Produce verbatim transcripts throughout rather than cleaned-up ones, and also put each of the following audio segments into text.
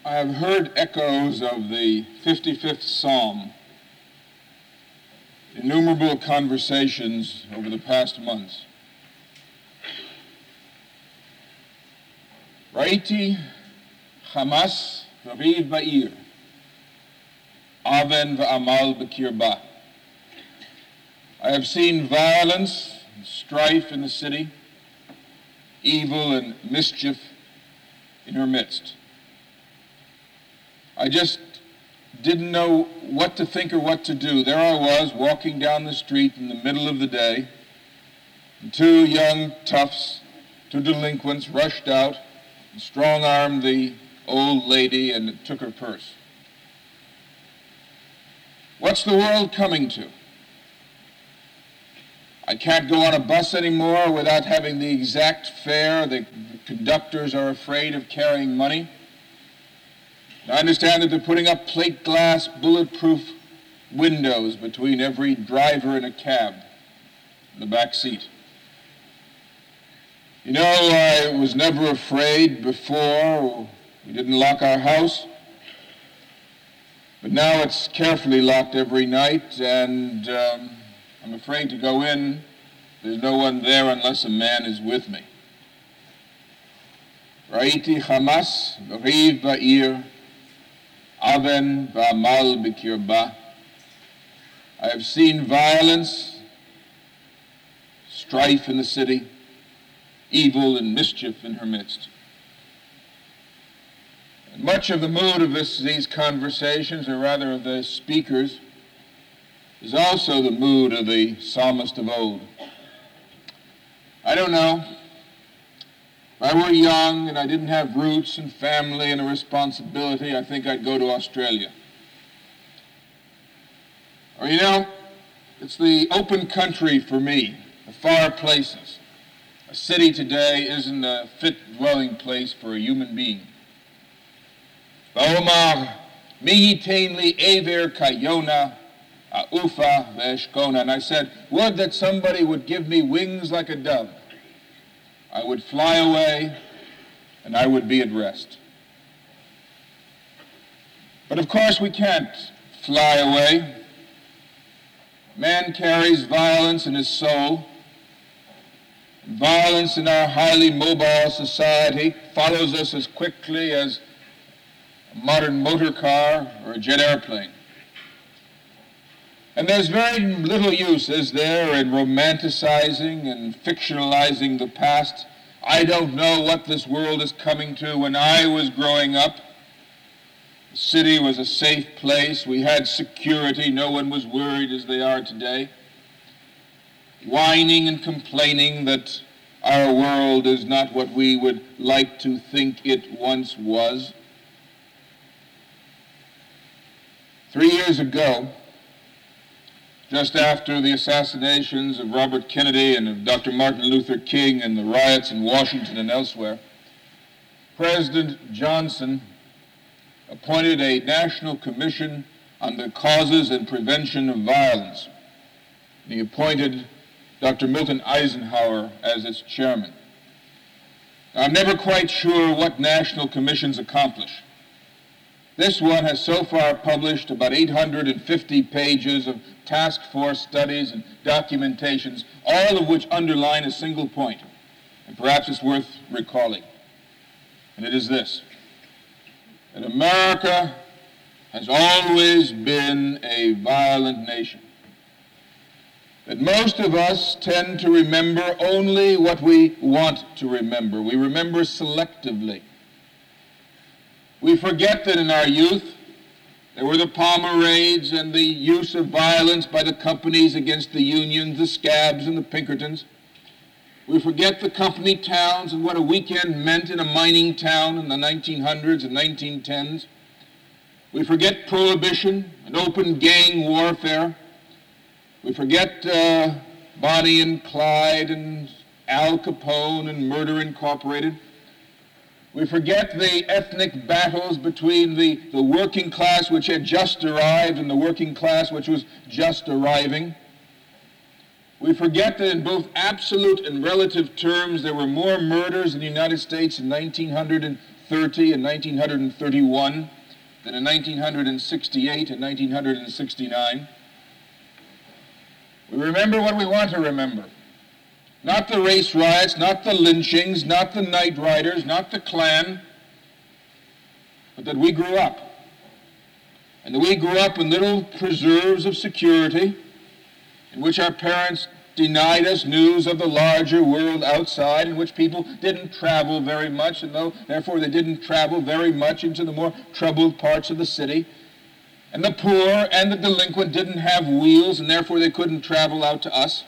I have heard echoes of the fifty-fifth Psalm, innumerable conversations over the past months. Raiti Hamas Raviv Ba'ir, Aven Va'amal B'kirba. I have seen violence and strife in the city, evil and mischief in her midst. I just didn't know what to think or what to do. There I was, walking down the street in the middle of the day, and two young toughs, two delinquents, rushed out and strong-armed the old lady and took her purse. What's the world coming to? I can't go on a bus anymore without having the exact fare. The conductors are afraid of carrying money. I understand that they're putting up plate glass, bulletproof windows between every driver in a cab in the back seat. You know, I was never afraid before. We didn't lock our house. But now it's carefully locked every night, and um, I'm afraid to go in. There's no one there unless a man is with me. Raiti Hamas, Raviv Ba'ir, Aven Va'amal B'kirba. I have seen violence, strife in the city, evil and mischief in her midst. And much of the mood of this, these conversations, or rather of the speakers, is also the mood of the psalmist of old. I don't know. If I were young and I didn't have roots and family and a responsibility, I think I'd go to Australia. Or, you know, it's the open country for me, the far places. A city today isn't a fit dwelling place for a human being. Va'omar mihitain li ever kayona a'ufa ve'eshkona. And I said, would that somebody would give me wings like a dove. I would fly away, and I would be at rest. But of course we can't fly away. Man carries violence in his soul. Violence in our highly mobile society follows us as quickly as a modern motor car or a jet airplane. And there's very little use, is there, in romanticizing and fictionalizing the past. I don't know what this world is coming to. When I was growing up, the city was a safe place. We had security. No one was worried as they are today. Whining and complaining that our world is not what we would like to think it once was. Three years ago, just after the assassinations of Robert Kennedy and of Doctor Martin Luther King and the riots in Washington and elsewhere, President Johnson appointed a national commission on the causes and prevention of violence. And he appointed Doctor Milton Eisenhower as its chairman. Now, I'm never quite sure what national commissions accomplish. This one has so far published about eight hundred fifty pages of task force studies and documentations, all of which underline a single point, and perhaps it's worth recalling. And it is this: that America has always been a violent nation. That most of us tend to remember only what we want to remember. We remember selectively. We forget that in our youth, there were the Palmer raids and the use of violence by the companies against the unions, the Scabs and the Pinkertons. We forget the company towns and what a weekend meant in a mining town in the nineteen hundreds and nineteen tens. We forget prohibition and open gang warfare. We forget uh, Bonnie and Clyde and Al Capone and Murder Incorporated. We forget the ethnic battles between the, the working class which had just arrived and the working class which was just arriving. We forget that in both absolute and relative terms, there were more murders in the United States in nineteen thirty and nineteen thirty-one than in nineteen sixty-eight and nineteen sixty-nine. We remember what we want to remember. Not the race riots, not the lynchings, not the night riders, not the Klan, but that we grew up. And that we grew up in little preserves of security in which our parents denied us news of the larger world outside, in which people didn't travel very much, and though, therefore they didn't travel very much into the more troubled parts of the city. And the poor and the delinquent didn't have wheels, and therefore they couldn't travel out to us.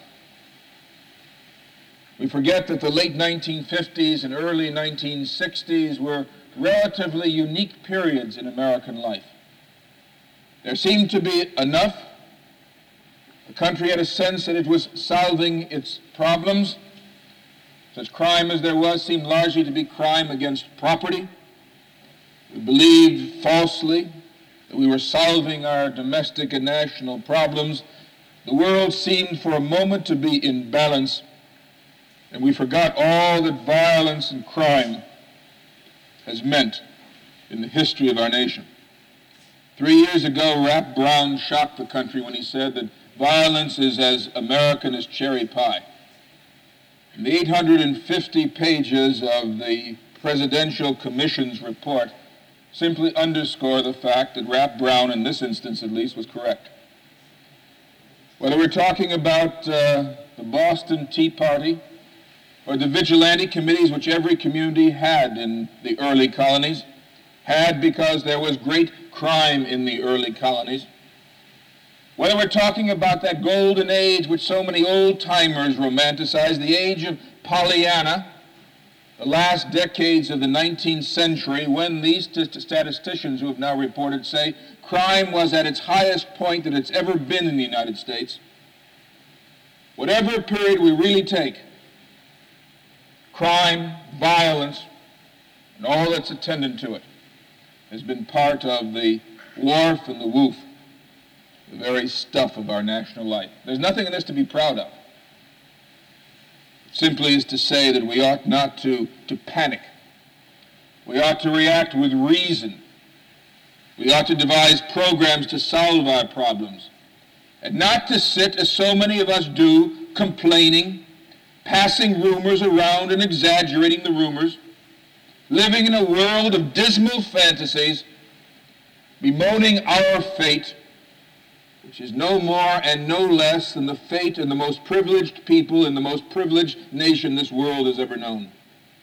We forget that the late nineteen fifties and early nineteen sixties were relatively unique periods in American life. There seemed to be enough. The country had a sense that it was solving its problems. Such crime as there was seemed largely to be crime against property. We believed falsely that we were solving our domestic and national problems. The world seemed for a moment to be in balance, and we forgot all that violence and crime has meant in the history of our nation. Three years ago, Rap Brown shocked the country when he said that violence is as American as cherry pie. And the eight hundred fifty pages of the Presidential Commission's report simply underscore the fact that Rap Brown, in this instance at least, was correct. Whether we're talking about uh, the Boston Tea Party or the vigilante committees which every community had in the early colonies, had because there was great crime in the early colonies, whether we're talking about that golden age which so many old-timers romanticize, the age of Pollyanna, the last decades of the nineteenth century, when these statisticians who have now reported say crime was at its highest point that it's ever been in the United States. Whatever period we really take, crime, violence, and all that's attendant to it has been part of the wharf and the woof, the very stuff of our national life. There's nothing in this to be proud of. It simply is to say that we ought not to, to panic. We ought to react with reason. We ought to devise programs to solve our problems, and not to sit, as so many of us do, complaining, passing rumors around and exaggerating the rumors, living in a world of dismal fantasies, bemoaning our fate, which is no more and no less than the fate of the most privileged people in the most privileged nation this world has ever known.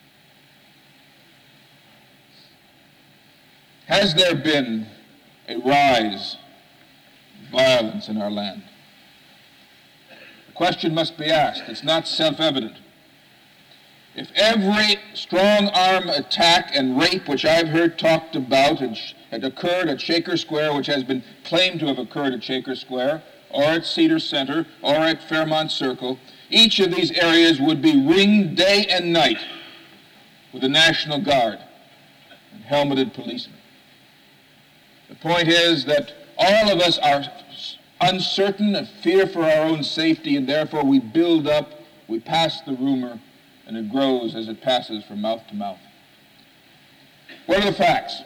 Has there been a rise of violence in our land? The question must be asked. It's not self-evident. If every strong-arm attack and rape which I've heard talked about had, had occurred at Shaker Square, which has been claimed to have occurred at Shaker Square, or at Cedar Center, or at Fairmont Circle, each of these areas would be ringed day and night with the National Guard and helmeted policemen. The point is that all of us are uncertain and fear for our own safety, and therefore we build up, we pass the rumor, and it grows as it passes from mouth to mouth. What are the facts?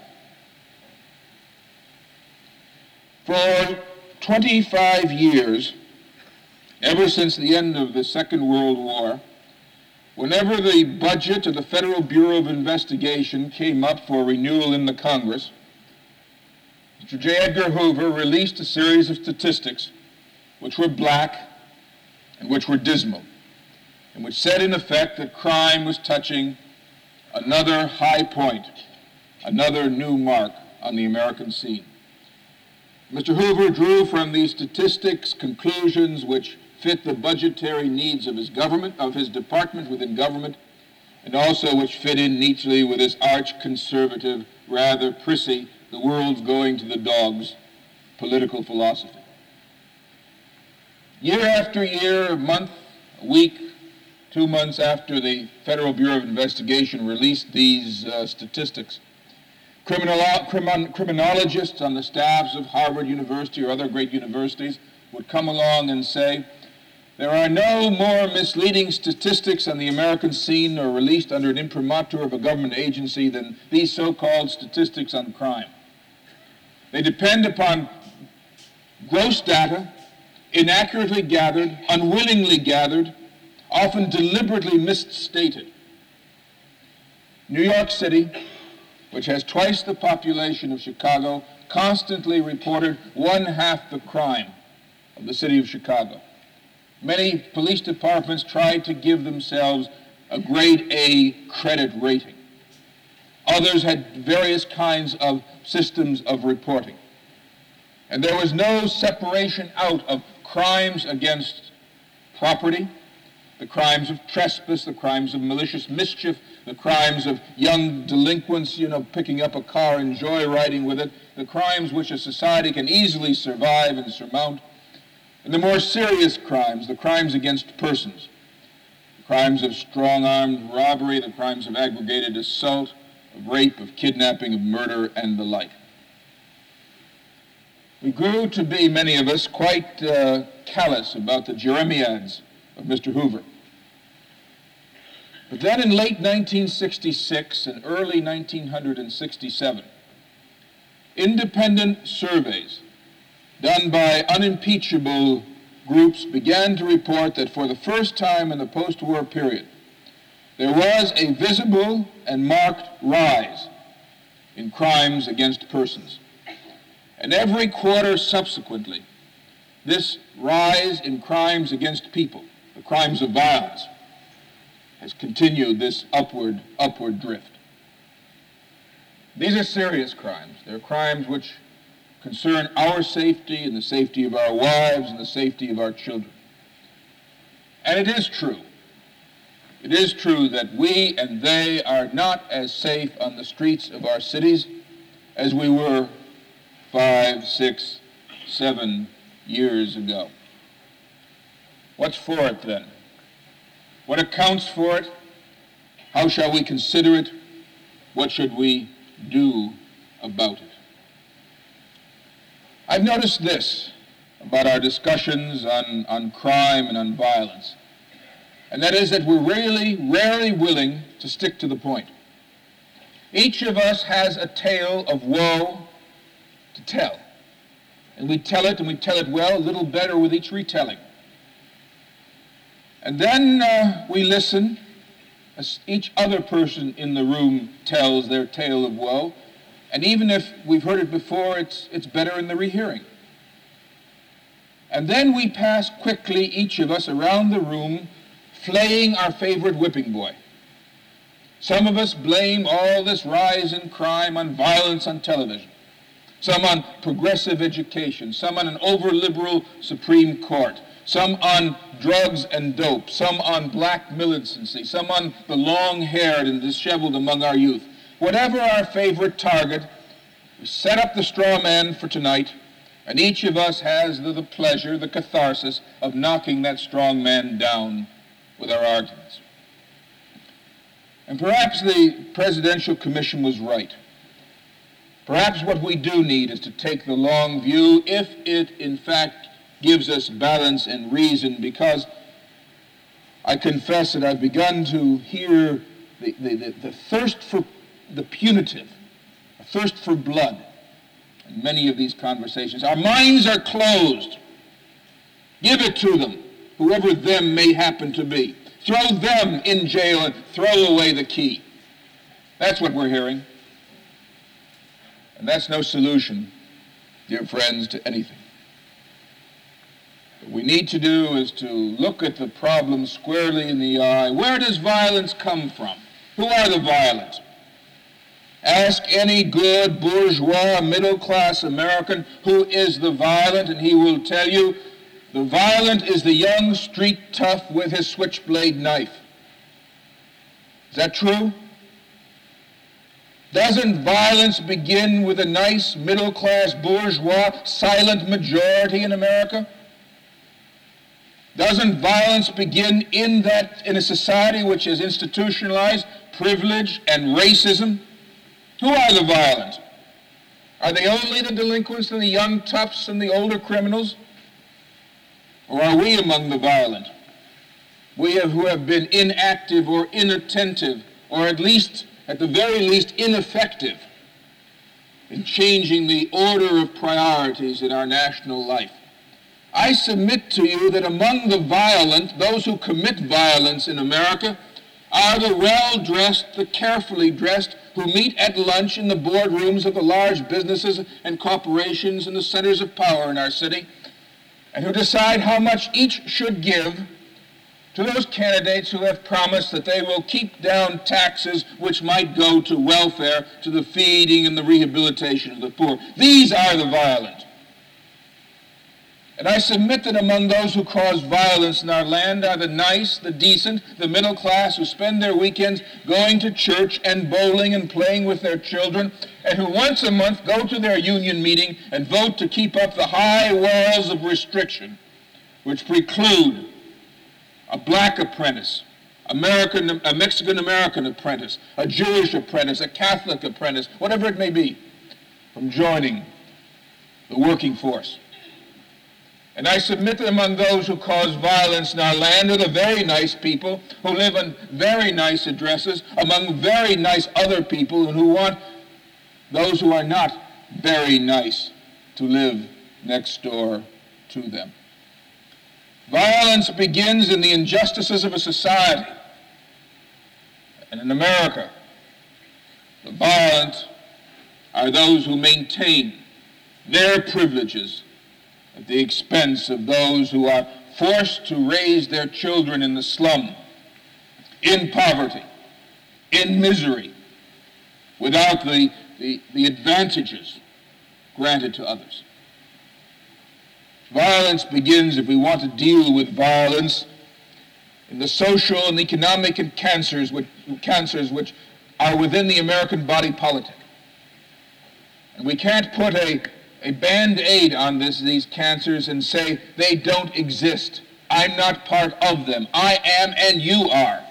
For twenty-five years, ever since the end of the Second World War, whenever the budget of the Federal Bureau of Investigation came up for renewal in the Congress, Mister J. Edgar Hoover released a series of statistics which were black and which were dismal, and which said in effect that crime was touching another high point, another new mark on the American scene. Mister Hoover drew from these statistics conclusions which fit the budgetary needs of his government, of his department within government, and also which fit in neatly with his arch-conservative, rather prissy, the world's going to the dogs political philosophy. Year after year, a month, a week, two months after the Federal Bureau of Investigation released these uh, statistics, criminolo- crimin- criminologists on the staffs of Harvard University or other great universities would come along and say There are no more misleading statistics on the American scene or released under an imprimatur of a government agency than these so-called statistics on crime. They depend upon gross data, inaccurately gathered, unwillingly gathered, often deliberately misstated. New York City, which has twice the population of Chicago, constantly reported one half the crime of the city of Chicago. Many police departments tried to give themselves a grade A credit rating. Others had various kinds of systems of reporting. And there was no separation out of crimes against property, the crimes of trespass, the crimes of malicious mischief, the crimes of young delinquents, you know, picking up a car and joyriding with it, the crimes which a society can easily survive and surmount, and the more serious crimes, the crimes against persons, the crimes of strong-armed robbery, the crimes of aggregated assault, of rape, of kidnapping, of murder, and the like. We grew to be, many of us, quite uh, callous about the jeremiads of Mister Hoover. But then in late nineteen sixty-six and early nineteen sixty-seven, independent surveys done by unimpeachable groups began to report that for the first time in the post-war period, there was a visible and marked rise in crimes against persons. And every quarter subsequently, this rise in crimes against people, the crimes of violence, has continued this upward, upward drift. These are serious crimes. They're crimes which concern our safety and the safety of our wives and the safety of our children. And it is true. It is true that we and they are not as safe on the streets of our cities as we were five, six, seven years ago. What's for it then? What accounts for it? How shall we consider it? What should we do about it? I've noticed this about our discussions on, on crime and on violence, and that is that we're really, rarely willing to stick to the point. Each of us has a tale of woe to tell, and we tell it, and we tell it well, a little better with each retelling. And then uh, we listen as each other person in the room tells their tale of woe, and even if we've heard it before, it's, it's better in the rehearing. And then we pass quickly, each of us, around the room, flaying our favorite whipping boy. Some of us blame all this rise in crime on violence on television, some on progressive education, some on an over-liberal Supreme Court, some on drugs and dope, some on black militancy, some on the long-haired and disheveled among our youth. Whatever our favorite target, we set up the straw man for tonight, and each of us has the, the pleasure, the catharsis of knocking that strong man down with our arguments. And perhaps the Presidential Commission was right. Perhaps what we do need is to take the long view, if it in fact gives us balance and reason, because I confess that I've begun to hear the, the, the, the thirst for the punitive, a thirst for blood in many of these conversations. Our minds are closed. Give it to them, whoever them may happen to be. Throw them in jail and throw away the key. That's what we're hearing. And that's no solution, dear friends, to anything. What we need to do is to look at the problem squarely in the eye. Where does violence come from? Who are the violent? Ask any good bourgeois, middle-class American who is the violent, and he will tell you the violent is the young street tough with his switchblade knife. Is that true? Doesn't violence begin with a nice middle-class bourgeois silent majority in America? Doesn't violence begin in that in a society which has institutionalized privilege and racism? Who are the violent? Are they only the delinquents and the young toughs and the older criminals? Or are we among the violent? We have, who have been inactive or inattentive, or at least, at the very least, ineffective in changing the order of priorities in our national life. I submit to you that among the violent, those who commit violence in America, are the well-dressed, the carefully dressed, who meet at lunch in the boardrooms of the large businesses and corporations in the centers of power in our city, and who decide how much each should give to those candidates who have promised that they will keep down taxes which might go to welfare, to the feeding and the rehabilitation of the poor. These are the violent. And I submit that among those who cause violence in our land are the nice, the decent, the middle class, who spend their weekends going to church and bowling and playing with their children, and who once a month go to their union meeting and vote to keep up the high walls of restriction which preclude a black apprentice, American, a Mexican-American apprentice, a Jewish apprentice, a Catholic apprentice, whatever it may be, from joining the working force. And I submit that among those who cause violence in our land are the very nice people who live in very nice addresses among very nice other people, and who want those who are not very nice to live next door to them. Violence begins in the injustices of a society. And in America, the violent are those who maintain their privileges at the expense of those who are forced to raise their children in the slum, in poverty, in misery, without the, the, the advantages granted to others. Violence begins, if we want to deal with violence, in the social and economic and cancers which, cancers which are within the American body politic. And we can't put a a band-aid on this, these cancers and say they don't exist. I'm not part of them. I am and you are.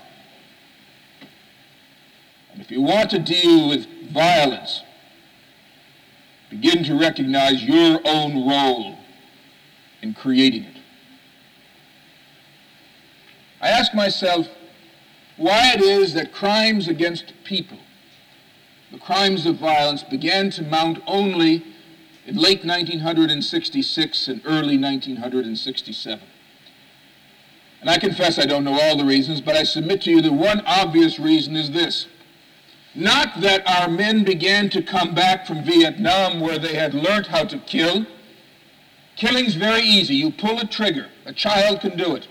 And if you want to deal with violence, begin to recognize your own role in creating it. I ask myself why it is that crimes against people, the crimes of violence, began to mount only in late nineteen sixty-six and early nineteen sixty-seven. And I confess I don't know all the reasons, but I submit to you that one obvious reason is this. Not that our men began to come back from Vietnam where they had learned how to kill. Killing's very easy. You pull a trigger. A child can do it.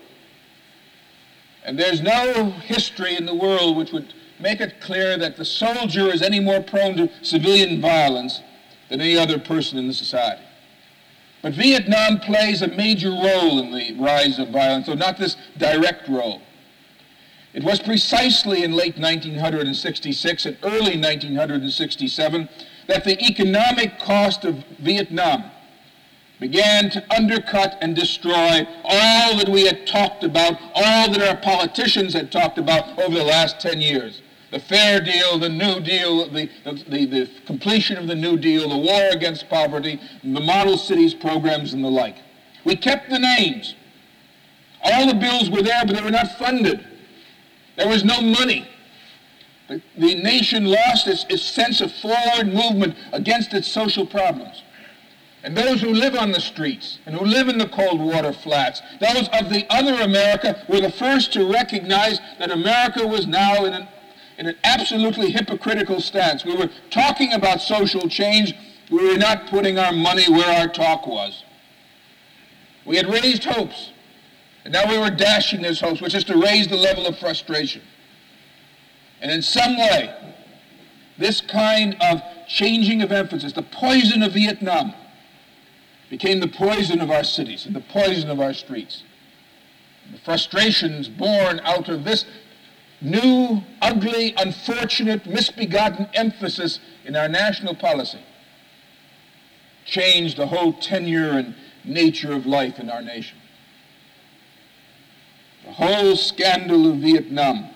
And there's no history in the world which would make it clear that the soldier is any more prone to civilian violence than any other person in the society. But Vietnam plays a major role in the rise of violence, though not this direct role. It was precisely in late nineteen sixty-six and early nineteen sixty-seven that the economic cost of Vietnam began to undercut and destroy all that we had talked about, all that our politicians had talked about over the last ten years. The Fair Deal, the New Deal, the, the, the completion of the New Deal, the war against poverty, the model cities programs and the like. We kept the names. All the bills were there, but they were not funded. There was no money. The, the nation lost its, its sense of forward movement against its social problems. And those who live on the streets and who live in the cold water flats, those of the other America, were the first to recognize that America was now in an in an absolutely hypocritical stance. We were talking about social change. We were not putting our money where our talk was. We had raised hopes, and now we were dashing those hopes, which is to raise the level of frustration. And in some way, this kind of changing of emphasis, the poison of Vietnam, became the poison of our cities and the poison of our streets. And the frustrations born out of this new, ugly, unfortunate, misbegotten emphasis in our national policy changed the whole tenure and nature of life in our nation. The whole scandal of Vietnam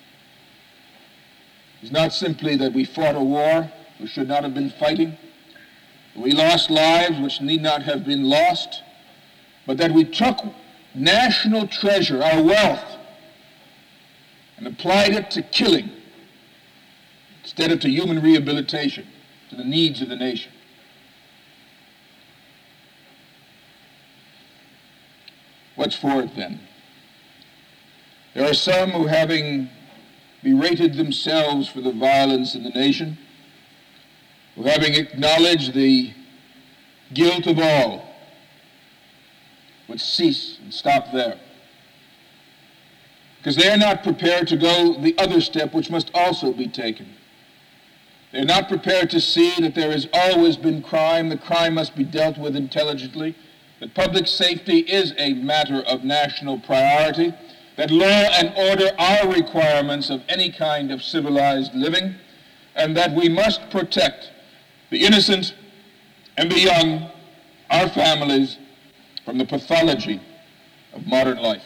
is not simply that we fought a war we should not have been fighting, we lost lives which need not have been lost, but that we took national treasure, our wealth, and applied it to killing instead of to human rehabilitation, to the needs of the nation. What's for it then? There are some who, having berated themselves for the violence in the nation, who, having acknowledged the guilt of all, would cease and stop there. Because they are not prepared to go the other step which must also be taken. They are not prepared to see that there has always been crime, the crime must be dealt with intelligently, that public safety is a matter of national priority, that law and order are requirements of any kind of civilized living, and that we must protect the innocent and the young, our families, from the pathology of modern life.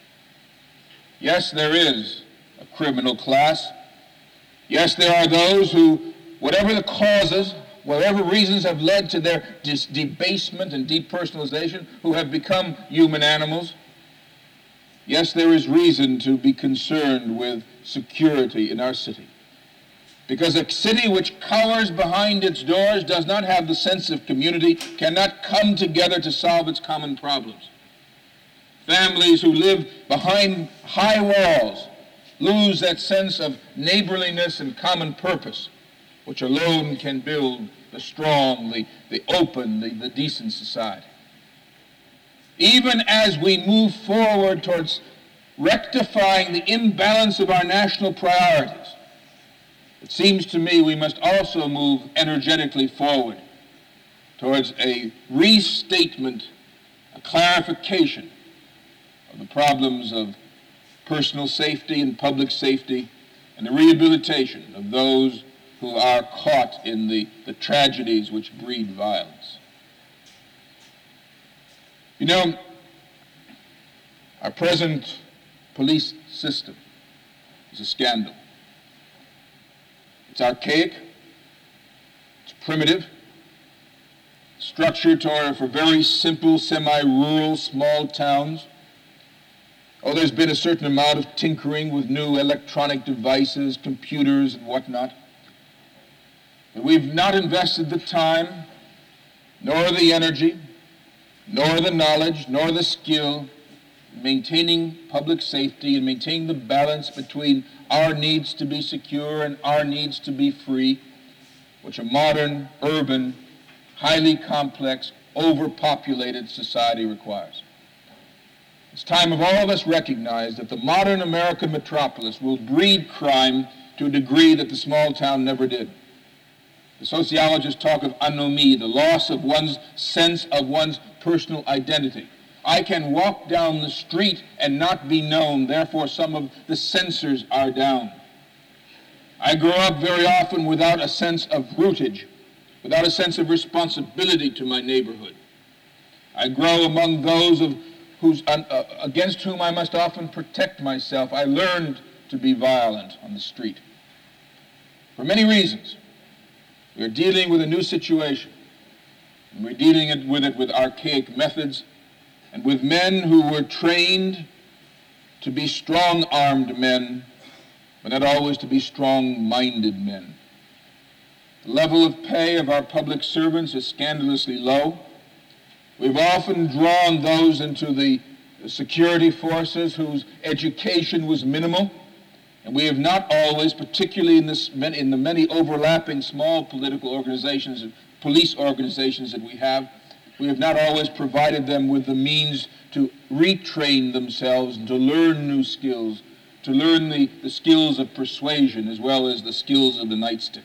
Yes, there is a criminal class. Yes, there are those who, whatever the causes, whatever reasons have led to their dis- debasement and depersonalization, who have become human animals. Yes, there is reason to be concerned with security in our city. Because a city which cowers behind its doors, does not have the sense of community, cannot come together to solve its common problems. Families who live behind high walls lose that sense of neighborliness and common purpose, which alone can build the strong, the, the open, the, the decent society. Even as we move forward towards rectifying the imbalance of our national priorities, it seems to me we must also move energetically forward towards a restatement, a clarification of the problems of personal safety and public safety and the rehabilitation of those who are caught in the, the tragedies which breed violence. You know, our present police system is a scandal. It's archaic, it's primitive, structured for very simple, semi-rural, small towns. Oh, there's been a certain amount of tinkering with new electronic devices, computers, and whatnot. But we've not invested the time, nor the energy, nor the knowledge, nor the skill in maintaining public safety and maintaining the balance between our needs to be secure and our needs to be free, which a modern, urban, highly complex, overpopulated society requires. It's time of all of us recognize that the modern American metropolis will breed crime to a degree that the small town never did. The sociologists talk of anomie, the loss of one's sense of one's personal identity. I can walk down the street and not be known, therefore some of the sensors are down. I grow up very often without a sense of rootage, without a sense of responsibility to my neighborhood. I grow among those of whose, uh, against whom I must often protect myself. I learned to be violent on the street. For many reasons. We're dealing with a new situation. And we're dealing it with it with archaic methods and with men who were trained to be strong-armed men, but not always to be strong-minded men. The level of pay of our public servants is scandalously low. We've often drawn those into the security forces whose education was minimal, and we have not always, particularly in, this, in the many overlapping small political organizations and police organizations that we have, we have not always provided them with the means to retrain themselves and to learn new skills, to learn the, the skills of persuasion as well as the skills of the nightstick.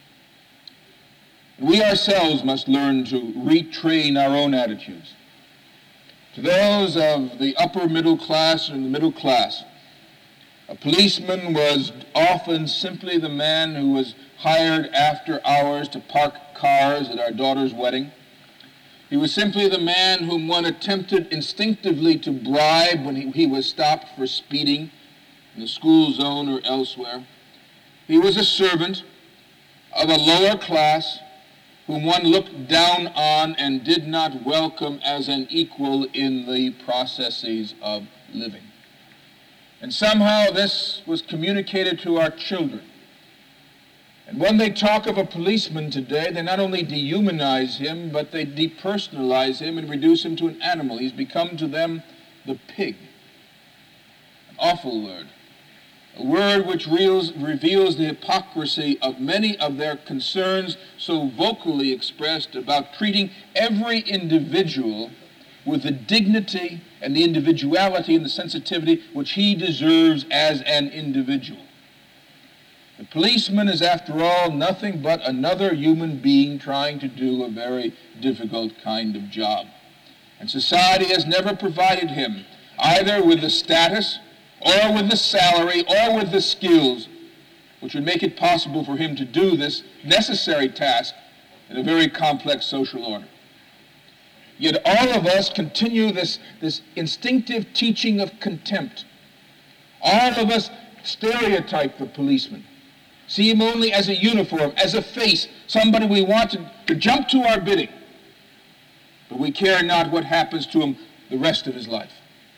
We ourselves must learn to retrain our own attitudes. To those of the upper middle class and the middle class, a policeman was often simply the man who was hired after hours to park cars at our daughter's wedding. He was simply the man whom one attempted instinctively to bribe when he, he was stopped for speeding in the school zone or elsewhere. He was a servant of a lower class whom one looked down on and did not welcome as an equal in the processes of living. And somehow this was communicated to our children. And when they talk of a policeman today, they not only dehumanize him, but they depersonalize him and reduce him to an animal. He's become to them the pig. An awful word. A word which reveals, reveals the hypocrisy of many of their concerns so vocally expressed about treating every individual with the dignity and the individuality and the sensitivity which he deserves as an individual. The policeman is, after all, nothing but another human being trying to do a very difficult kind of job. And society has never provided him either with the status or with the salary or with the skills which would make it possible for him to do this necessary task in a very complex social order. Yet all of us continue this, this instinctive teaching of contempt. All of us stereotype the policeman, see him only as a uniform, as a face, somebody we want to, to jump to our bidding. But we care not what happens to him the rest of his life.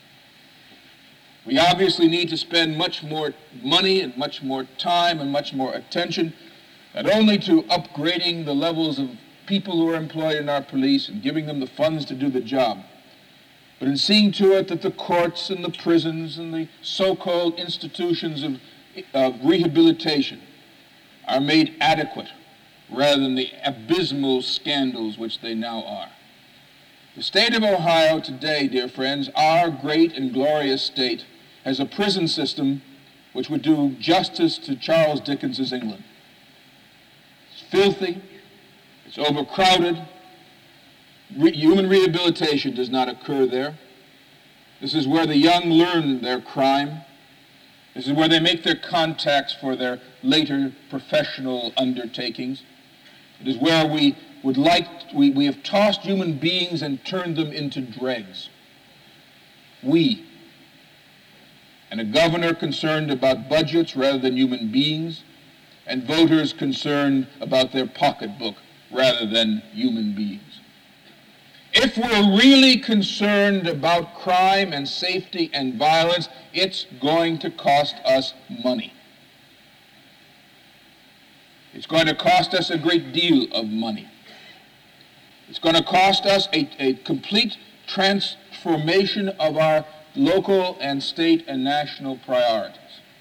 We obviously need to spend much more money and much more time and much more attention, not only to upgrading the levels of people who are employed in our police and giving them the funds to do the job, but in seeing to it that the courts and the prisons and the so-called institutions of, of rehabilitation are made adequate rather than the abysmal scandals which they now are. The state of Ohio today, dear friends, our great and glorious state, has a prison system which would do justice to Charles Dickens's England. It's filthy, it's overcrowded, Re- human rehabilitation does not occur there. This is where the young learn their crime. This is where they make their contacts for their later professional undertakings. It is where we would like, we, we have tossed human beings and turned them into dregs. We, and a governor concerned about budgets rather than human beings, and voters concerned about their pocketbook rather than human beings. If we're really concerned about crime and safety and violence, it's going to cost us money. It's going to cost us a great deal of money. It's going to cost us a, a complete transformation of our local and state and national priorities.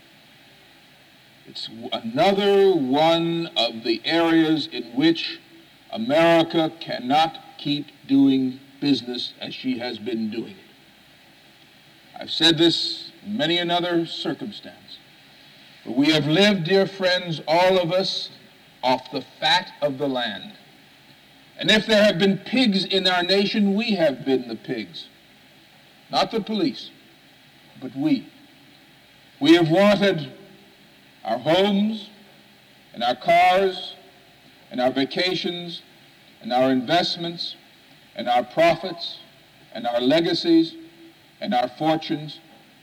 It's another one of the areas in which America cannot keep doing business as she has been doing it. I've said this in many another circumstance. But we have lived, dear friends, all of us, off the fat of the land. And if there have been pigs in our nation, we have been the pigs. Not the police, but we. We have wanted our homes and our cars and our vacations and our investments and our profits and our legacies and our fortunes.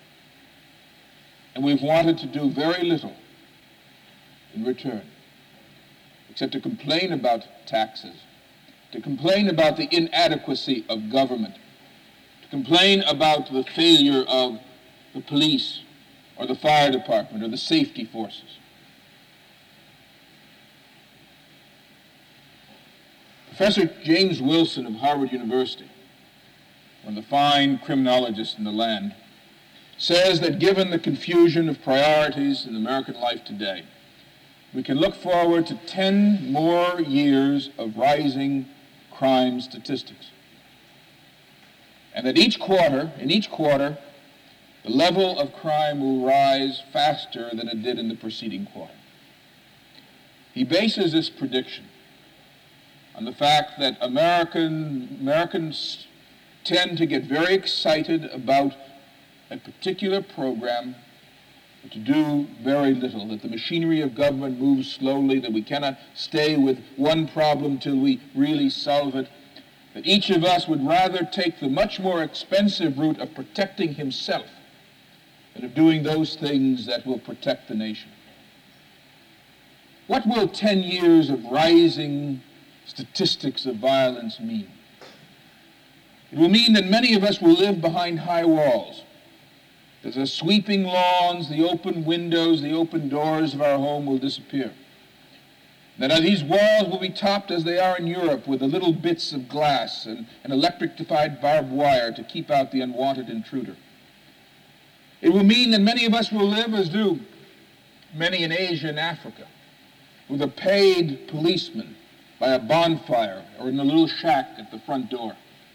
And we've wanted to do very little in return, except to complain about taxes, to complain about the inadequacy of government, to complain about the failure of the police or the fire department or the safety forces. Professor James Wilson of Harvard University, one of the fine criminologists in the land, says that given the confusion of priorities in American life today, we can look forward to ten more years of rising crime statistics. And that each quarter, in each quarter, the level of crime will rise faster than it did in the preceding quarter. He bases this prediction on the fact that American, Americans tend to get very excited about a particular program, but to do very little, that the machinery of government moves slowly, that we cannot stay with one problem till we really solve it, that each of us would rather take the much more expensive route of protecting himself than of doing those things that will protect the nation. What will ten years of rising statistics of violence mean. It will mean that many of us will live behind high walls. That the sweeping lawns, the open windows, the open doors of our home will disappear. That these walls will be topped as they are in Europe with the little bits of glass and, and electrified barbed wire to keep out the unwanted intruder. It will mean that many of us will live as do many in Asia and Africa, with a paid policeman by a bonfire or in a little shack at the front door.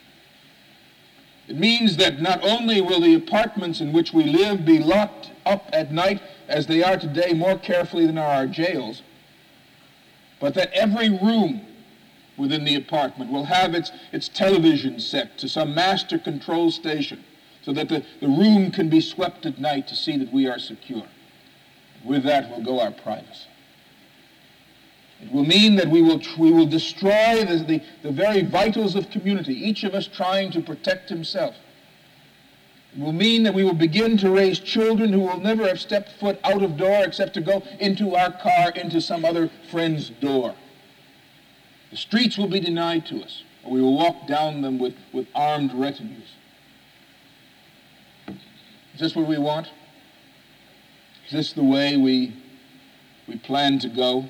It means that not only will the apartments in which we live be locked up at night as they are today more carefully than are our jails, but that every room within the apartment will have its, its television set to some master control station so that the, the room can be swept at night to see that we are secure. With that will go our privacy. It will mean that we will, we will destroy the, the, the very vitals of community, each of us trying to protect himself. It will mean that we will begin to raise children who will never have stepped foot out of door except to go into our car, into some other friend's door. The streets will be denied to us, or we will walk down them with, with armed retinues. Is this what we want? Is this the way we, we plan to go?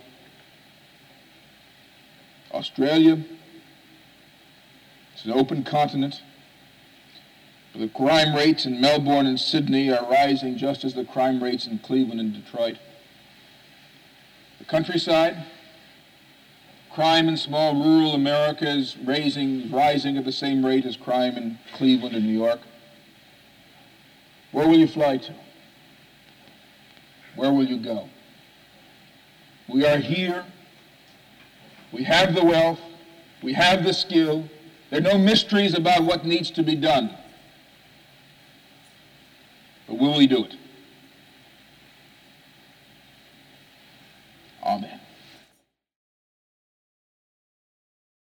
Australia, it's an open continent. The crime rates in Melbourne and Sydney are rising just as the crime rates in Cleveland and Detroit. The countryside, crime in small rural America is raising, rising at the same rate as crime in Cleveland and New York. Where will you fly to? Where will you go? We are here. We have the wealth. We have the skill. There are no mysteries about what needs to be done. But will we do it? Amen.